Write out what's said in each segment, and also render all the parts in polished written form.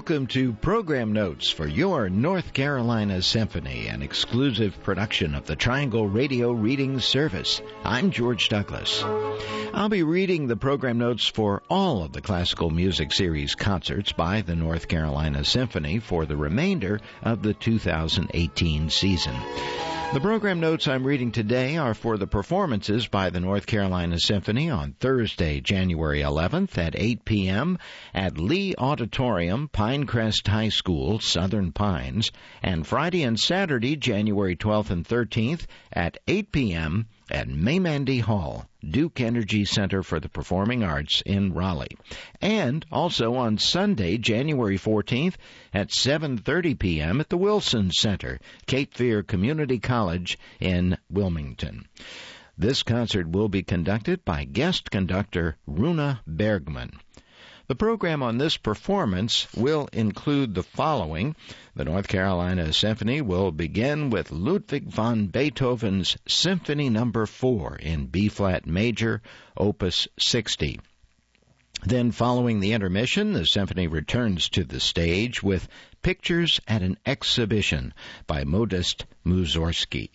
Welcome to Program Notes for your North Carolina Symphony, an exclusive production of the Triangle Radio Reading Service. I'm George Douglas. I'll be reading the program notes for all of the Classical Music Series concerts by the North Carolina Symphony for the remainder of the 2018 season. The program notes I'm reading today are for the performances by the North Carolina Symphony on Thursday, January 11th at 8 p.m. at Lee Auditorium, Pinecrest High School, Southern Pines, and Friday and Saturday, January 12th and 13th at 8 p.m. at Maymandy Hall, Duke Energy Center for the Performing Arts in Raleigh, and also on Sunday, January 14th at 7:30 p.m. at the Wilson Center, Cape Fear Community College in Wilmington. This concert will be conducted by guest conductor Runa Bergman. The program on this performance will include the following. The North Carolina Symphony will begin with Ludwig van Beethoven's Symphony No. 4 in B-flat major, Opus 60. Then, following the intermission, the symphony returns to the stage with Pictures at an Exhibition by Modest Mussorgsky.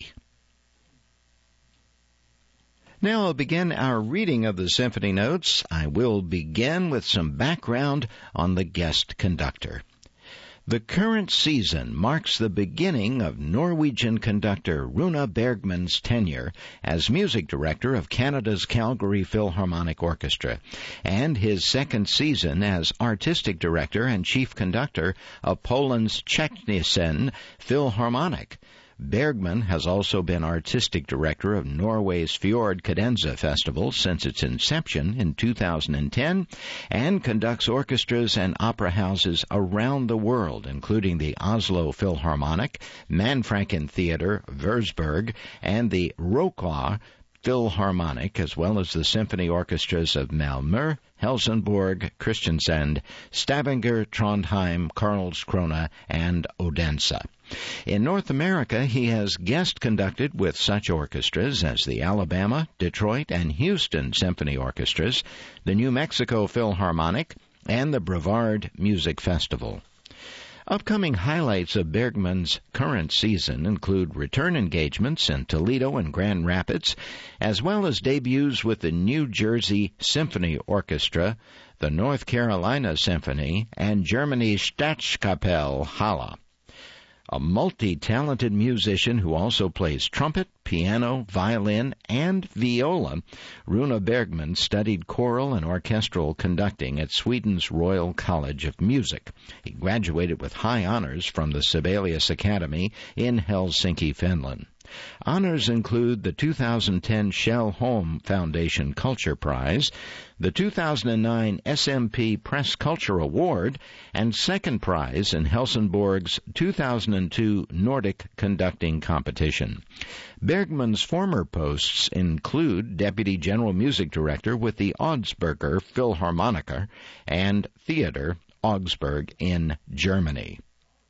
Now I'll begin our reading of the symphony notes. I will begin with some background on the guest conductor. The current season marks the beginning of Norwegian conductor Runa Bergman's tenure as music director of Canada's Calgary Philharmonic Orchestra, and his second season as artistic director and chief conductor of Poland's Czechnysen Philharmonic. Bergman has also been artistic director of Norway's Fjord Cadenza Festival since its inception in 2010 and conducts orchestras and opera houses around the world, including the Oslo Philharmonic, Manfranken Theater, Würzburg, and the Wrocław Philharmonic, as well as the symphony orchestras of Malmö, Helsingborg, Kristiansand, Stavanger, Trondheim, Karlskrona, and Odense. In North America, he has guest conducted with such orchestras as the Alabama, Detroit, and Houston Symphony Orchestras, the New Mexico Philharmonic, and the Brevard Music Festival. Upcoming highlights of Bergman's current season include return engagements in Toledo and Grand Rapids, as well as debuts with the New Jersey Symphony Orchestra, the North Carolina Symphony, and Germany's Staatskapelle Halle. A multi-talented musician who also plays trumpet, piano, violin, and viola, Runa Bergman studied choral and orchestral conducting at Sweden's Royal College of Music. He graduated with high honors from the Sibelius Academy in Helsinki, Finland. Honors include the 2010 Shell Home Foundation Culture Prize, the 2009 SMP Press Culture Award, and second prize in Helsingborg's 2002 Nordic Conducting Competition. Bergman's former posts include Deputy General Music Director with the Augsburger Philharmoniker and Theater Augsburg in Germany.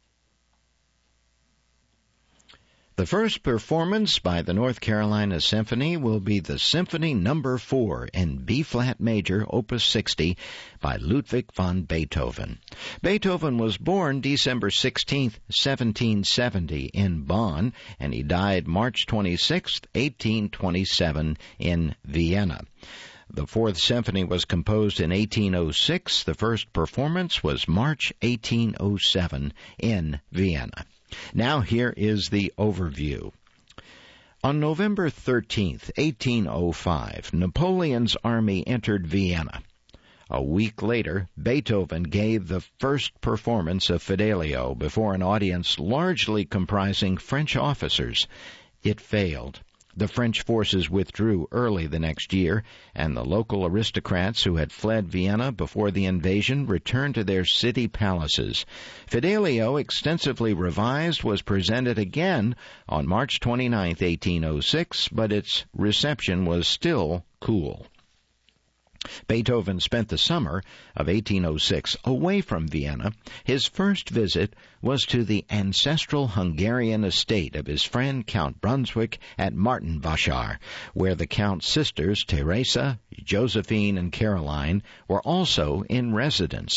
The first performance by the North Carolina Symphony will be the Symphony No. 4 in B-flat major, Opus 60, by Ludwig van Beethoven. Beethoven was born December 16, 1770, in Bonn, and he died March 26, 1827, in Vienna. The Fourth Symphony was composed in 1806. The first performance was March 1807 in Vienna. Now here is the overview. On November 13, 1805, Napoleon's army entered Vienna. A week later, Beethoven gave the first performance of Fidelio before an audience largely comprising French officers. It failed. The French forces withdrew early the next year, and the local aristocrats who had fled Vienna before the invasion returned to their city palaces. Fidelio, extensively revised, was presented again on March 29, 1806, but its reception was still cool. Beethoven spent the summer of 1806 away from Vienna. His first visit was to the ancestral Hungarian estate of his friend Count Brunswick at Martinwasser, where the Count's sisters Teresa, Josephine, and Caroline were also in residence.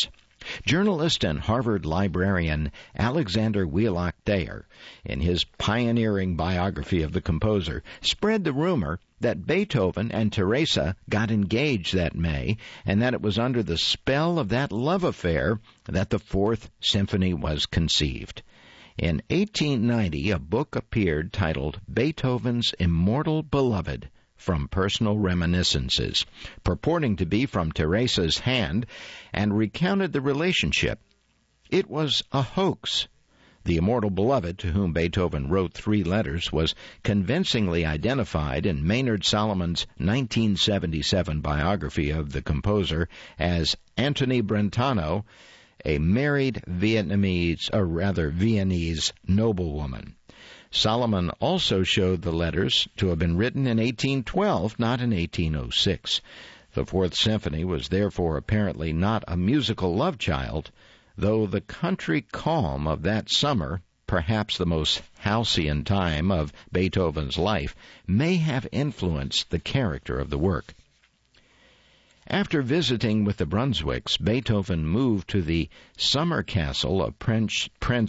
Journalist and Harvard librarian Alexander Wheelock Thayer, in his pioneering biography of the composer, spread the rumor that Beethoven and Teresa got engaged that May, and that it was under the spell of that love affair that the Fourth Symphony was conceived. In 1890, a book appeared titled Beethoven's Immortal Beloved, from Personal Reminiscences, purporting to be from Teresa's hand, and recounted the relationship. It was a hoax. The Immortal Beloved, to whom Beethoven wrote 3 letters, was convincingly identified in Maynard Solomon's 1977 biography of the composer as Antony Brentano, a married Viennese noblewoman. Solomon also showed the letters to have been written in 1812, not in 1806. The Fourth Symphony was therefore apparently not a musical love child, though the country calm of that summer, perhaps the most halcyon time of Beethoven's life, may have influenced the character of the work. After visiting with the Brunswicks, Beethoven moved to the summer castle of Prince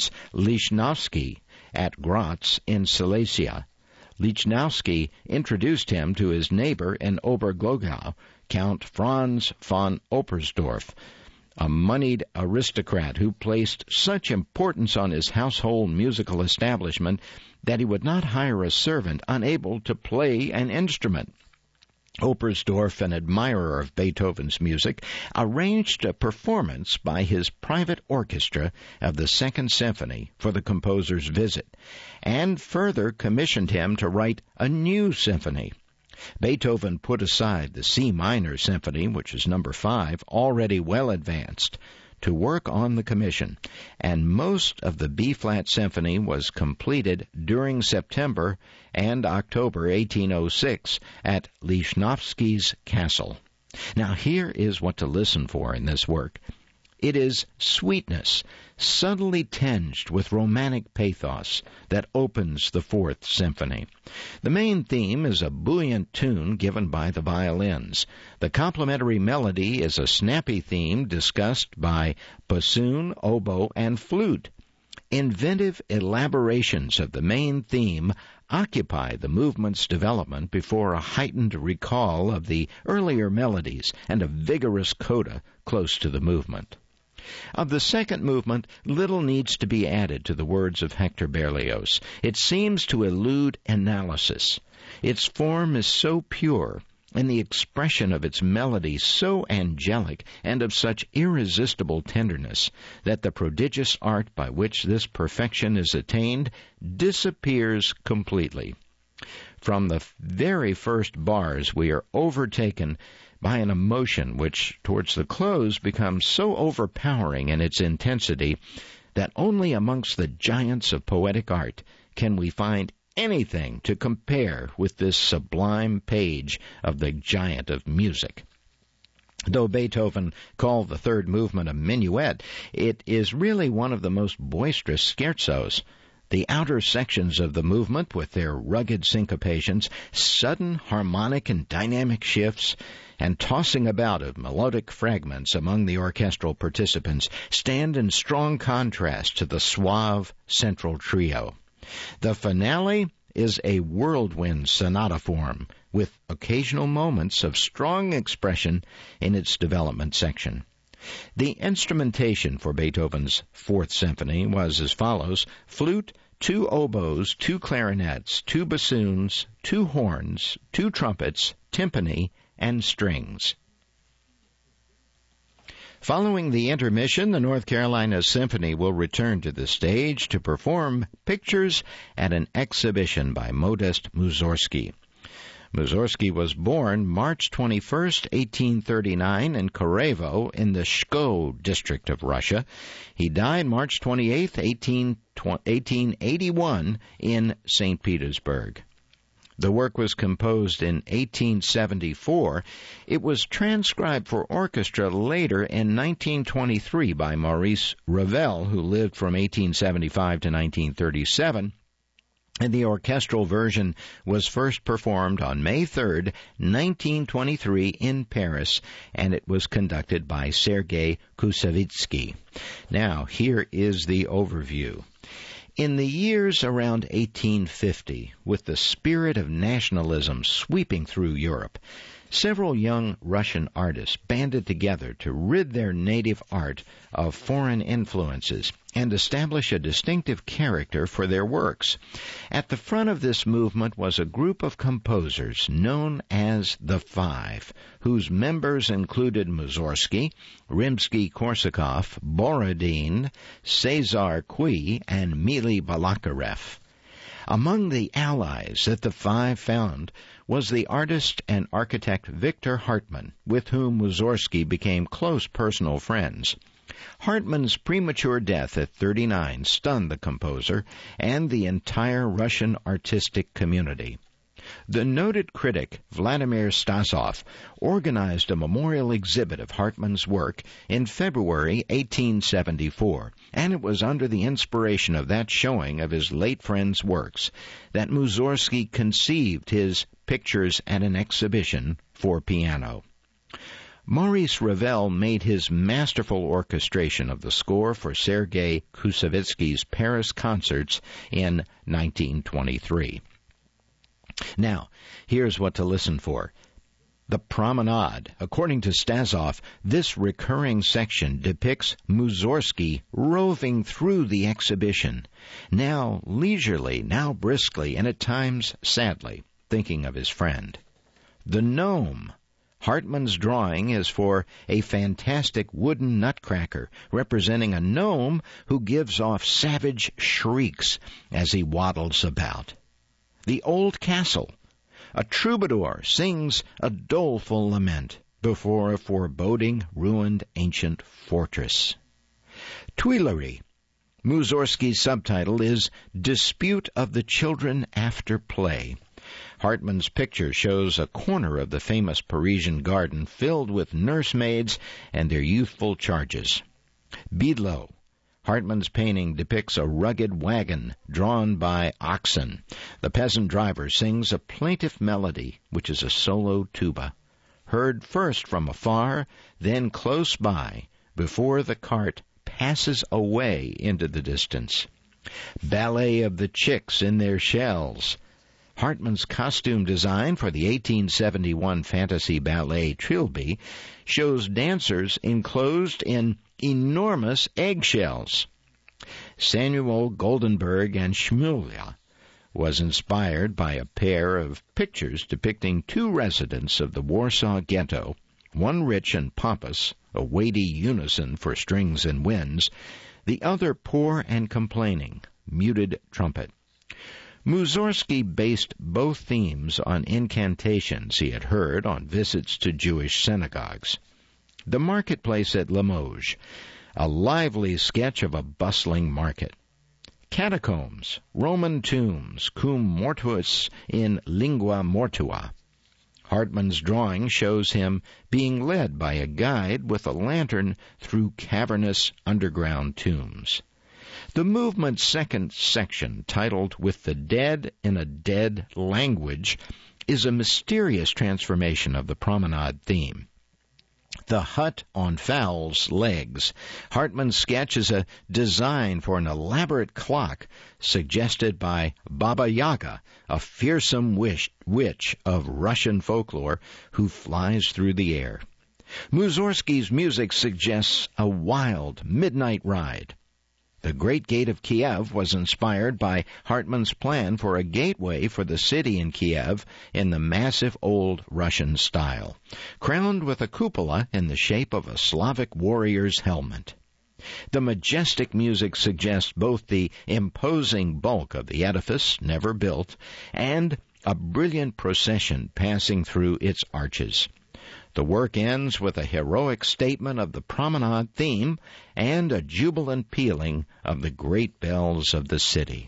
Lichnowsky at Graz in Silesia. Lichnowsky introduced him to his neighbor in Oberglogau, Count Franz von Oppersdorf, a moneyed aristocrat who placed such importance on his household musical establishment that he would not hire a servant unable to play an instrument. Oppersdorf, an admirer of Beethoven's music, arranged a performance by his private orchestra of the Second Symphony for the composer's visit, and further commissioned him to write a new symphony. Beethoven put aside the C minor symphony, which is number 5, already well advanced, to work on the commission, and most of the B-flat symphony was completed during September and October 1806 at Lichnowsky's castle. Now here is what to listen for in this work. It is sweetness, subtly tinged with romantic pathos, that opens the Fourth Symphony. The main theme is a buoyant tune given by the violins. The complementary melody is a snappy theme discussed by bassoon, oboe, and flute. Inventive elaborations of the main theme occupy the movement's development before a heightened recall of the earlier melodies and a vigorous coda close to the movement. Of the second movement, little needs to be added to the words of Hector Berlioz. It seems to elude analysis. Its form is so pure, and the expression of its melody so angelic and of such irresistible tenderness, that the prodigious art by which this perfection is attained disappears completely. From the very first bars, we are overtaken by an emotion which, towards the close, becomes so overpowering in its intensity that only amongst the giants of poetic art can we find anything to compare with this sublime page of the giant of music. Though Beethoven called the third movement a minuet, it is really one of the most boisterous scherzos. The outer sections of the movement, with their rugged syncopations, sudden harmonic and dynamic shifts, and tossing about of melodic fragments among the orchestral participants, stand in strong contrast to the suave central trio. The finale is a whirlwind sonata form, with occasional moments of strong expression in its development section. The instrumentation for Beethoven's Fourth Symphony was as follows: flute, 2 oboes, 2 clarinets, 2 bassoons, 2 horns, 2 trumpets, timpani, and strings. Following the intermission, the North Carolina Symphony will return to the stage to perform Pictures at an Exhibition by Modest Mussorgsky. Mussorgsky was born March 21, 1839, in Korolevo in the Pskov district of Russia. He died March 28, 1881, in St. Petersburg. The work was composed in 1874. It was transcribed for orchestra later in 1923 by Maurice Ravel, who lived from 1875 to 1937, And the orchestral version was first performed on May 3rd, 1923 in Paris, and it was conducted by Sergei Koussevitzky. Now, here is the overview. In the years around 1850, with the spirit of nationalism sweeping through Europe, several young Russian artists banded together to rid their native art of foreign influences and establish a distinctive character for their works. At the front of this movement was a group of composers known as the Five, whose members included Mussorgsky, Rimsky-Korsakov, Borodin, César Cui, and Mily Balakarev. Among the allies that the Five found was the artist and architect Victor Hartmann, with whom Mussorgsky became close personal friends. Hartmann's premature death at 39 stunned the composer and the entire Russian artistic community. The noted critic Vladimir Stasov organized a memorial exhibit of Hartmann's work in February 1874, and it was under the inspiration of that showing of his late friend's works that Mussorgsky conceived his Pictures at an Exhibition for piano. Maurice Ravel made his masterful orchestration of the score for Sergei Koussevitzky's Paris concerts in 1923. Now, here's what to listen for. The Promenade. According to Stasov, this recurring section depicts Mussorgsky roving through the exhibition, now leisurely, now briskly, and at times sadly, thinking of his friend. The Gnome. Hartmann's drawing is for a fantastic wooden nutcracker representing a gnome who gives off savage shrieks as he waddles about. The Old Castle. A troubadour sings a doleful lament before a foreboding, ruined ancient fortress. Tuileries. Mussorgsky's subtitle is Dispute of the Children After Play. Hartmann's picture shows a corner of the famous Parisian garden filled with nursemaids and their youthful charges. Bidlo. Hartmann's painting depicts a rugged wagon drawn by oxen. The peasant driver sings a plaintive melody, which is a solo tuba, heard first from afar, then close by, before the cart passes away into the distance. Ballet of the Chicks in Their Shells. Hartmann's costume design for the 1871 fantasy ballet Trilby shows dancers enclosed in enormous eggshells. Samuel Goldenberg and Schmulia was inspired by a pair of pictures depicting two residents of the Warsaw Ghetto, one rich and pompous, a weighty unison for strings and winds, the other poor and complaining, muted trumpet. Mussorgsky based both themes on incantations he had heard on visits to Jewish synagogues. The Marketplace at Limoges, a lively sketch of a bustling market. Catacombs, Roman tombs, cum mortuus in lingua mortua. Hartmann's drawing shows him being led by a guide with a lantern through cavernous underground tombs. The movement's second section, titled With the Dead in a Dead Language, is a mysterious transformation of the promenade theme. The hut on fowl's legs. Hartmann's sketch is a design for an elaborate clock suggested by Baba Yaga, a fearsome witch of Russian folklore who flies through the air. Mussorgsky's music suggests a wild midnight ride. The Great Gate of Kiev was inspired by Hartmann's plan for a gateway for the city in Kiev in the massive old Russian style, crowned with a cupola in the shape of a Slavic warrior's helmet. The majestic music suggests both the imposing bulk of the edifice, never built, and a brilliant procession passing through its arches. The work ends with a heroic statement of the promenade theme and a jubilant pealing of the great bells of the city.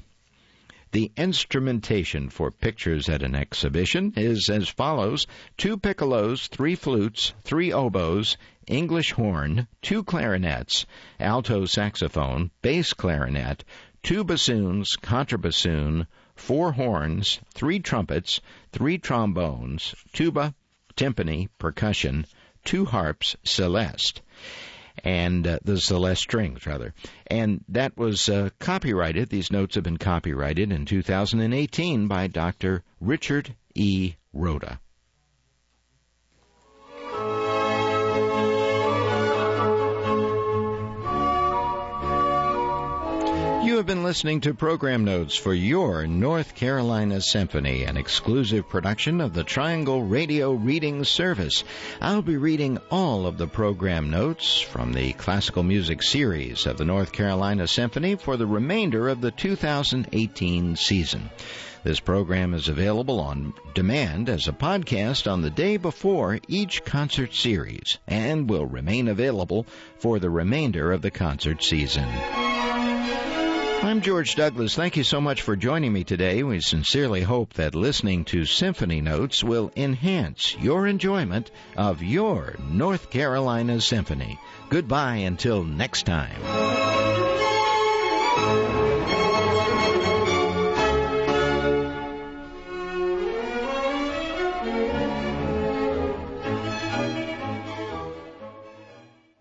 The instrumentation for Pictures at an Exhibition is as follows: 2 piccolos, 3 flutes, 3 oboes, English horn, 2 clarinets, alto saxophone, bass clarinet, 2 bassoons, contrabassoon, 4 horns, 3 trumpets, 3 trombones, tuba, timpani, percussion, 2 harps, celeste, and the celeste strings, rather. And that was copyrighted. These notes have been copyrighted in 2018 by Dr. Richard E. Rhoda. You have been listening to program notes for your North Carolina Symphony, an exclusive production of the Triangle Radio Reading Service. I'll be reading all of the program notes from the classical music series of the North Carolina Symphony for the remainder of the 2018 season. This program is available on demand as a podcast on the day before each concert series and will remain available for the remainder of the concert season. I'm George Douglas. Thank you so much for joining me today. We sincerely hope that listening to Symphony Notes will enhance your enjoyment of your North Carolina Symphony. Goodbye until next time.